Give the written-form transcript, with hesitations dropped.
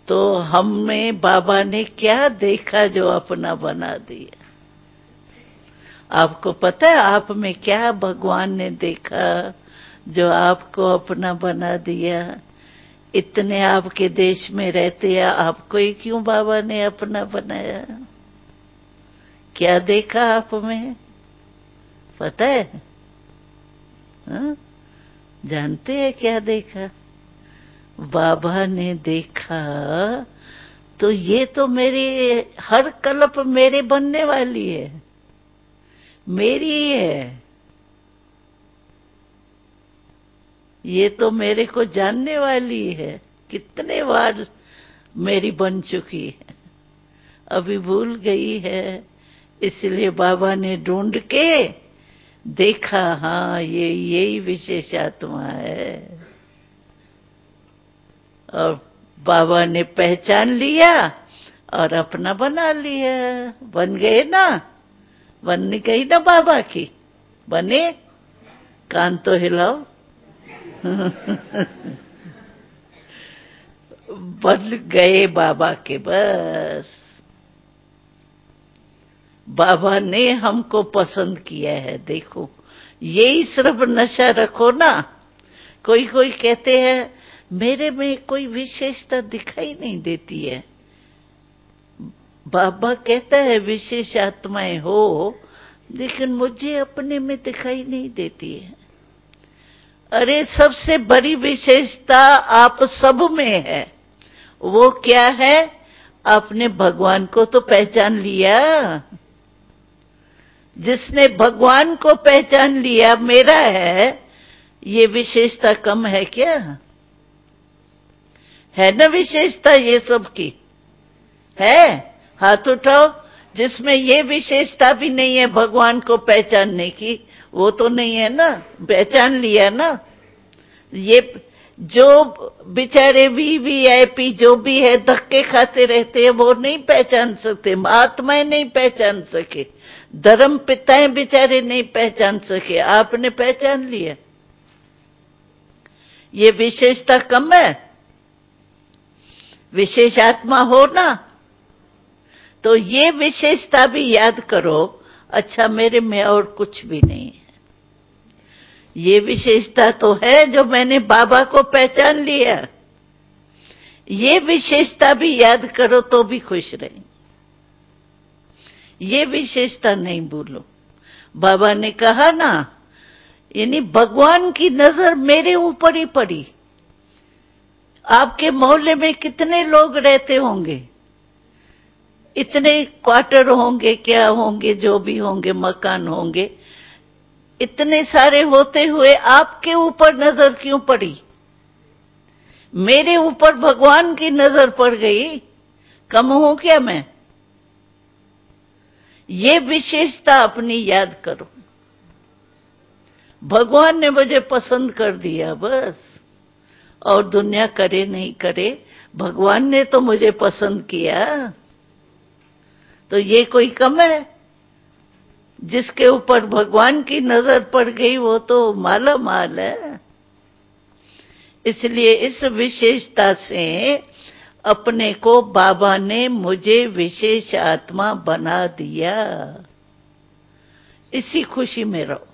तो हमें बाबा ने क्या देखा जो अपना बना दिया? आपको पता है आप में क्या भगवान ने देखा जो आपको अपना बना दिया? इतने आपके देश में रहते हैं, आपको ही क्यों बाबा ने अपना बनाया? क्या देखा आप में? पता है? हा? जानते हैं क्या देखा? बाबा ने देखा तो ये तो मेरी हर कल्प मेरे बनने वाली है, मेरी ही है, ये तो मेरे को जानने वाली है, कितने बार मेरी बन चुकी है, अभी भूल गई है। इसलिए बाबा ने ढूंढ के देखा, हाँ ये यही विशेष आत्मा है। और बाबा ने पहचान लिया और अपना बना लिया। बन गए ना, बन गई ना बाबा की? बने? कान तो हिलाओ। बन गए बाबा के, बस बाबा ने हमको पसंद किया है। देखो यही सिर्फ नशा रखो ना। कोई कोई कहते हैं मेरे में कोई विशेषता दिखाई नहीं देती है। बाबा कहता है विशेष आत्माएं हो, लेकिन मुझे अपने में दिखाई नहीं देती है। अरे सबसे बड़ी विशेषता आप सब में है। वो क्या है? आपने भगवान को तो पहचान लिया। जिसने भगवान को पहचान लिया मेरा है, ये विशेषता कम है क्या? है ना विशेषता ये सब की? है? हाथ उठाओ जिसमें ये विशेषता भी नहीं है भगवान को पहचानने की। वो तो नहीं है ना, पहचान लिया ना। ये जो बेचारे वीवीआईपी जो भी है धक्के खाते रहते हैं वो नहीं पहचान सकते, आत्माएं नहीं पहचान सके, धर्म पिताएं बेचारे नहीं पहचान सके, आपने पहचान लिया। ये विशेषता कम है? विशेष आत्मा हो ना, तो ये विशेषता भी याद करो। अच्छा मेरे में और कुछ भी नहीं है, ये विशेषता तो है जो मैंने बाबा को पहचान लिया। ये विशेषता भी याद करो तो भी खुश रहे। ये विशेषता नहीं भूलो। बाबा ने कहा ना, यानी भगवान की नजर मेरे ऊपर ही पड़ी। आपके मोहल्ले में कितने लोग रहते होंगे, इतने क्वार्टर होंगे, क्या होंगे, जो भी होंगे, मकान होंगे, इतने सारे होते हुए आपके ऊपर नजर क्यों पड़ी? मेरे ऊपर भगवान की नजर पड़ गई, कम हूं क्या मैं? ये विशेषता अपनी याद करो। भगवान ने मुझे पसंद कर दिया बस, और दुनिया करे नहीं करे, भगवान ने तो मुझे पसंद किया। तो ये कोई कम है? जिसके ऊपर भगवान की नजर पड़ गई वो तो माला माल है। इसलिए इस विशेषता से अपने को बाबा ने मुझे विशेष आत्मा बना दिया। इसी खुशी में रहो।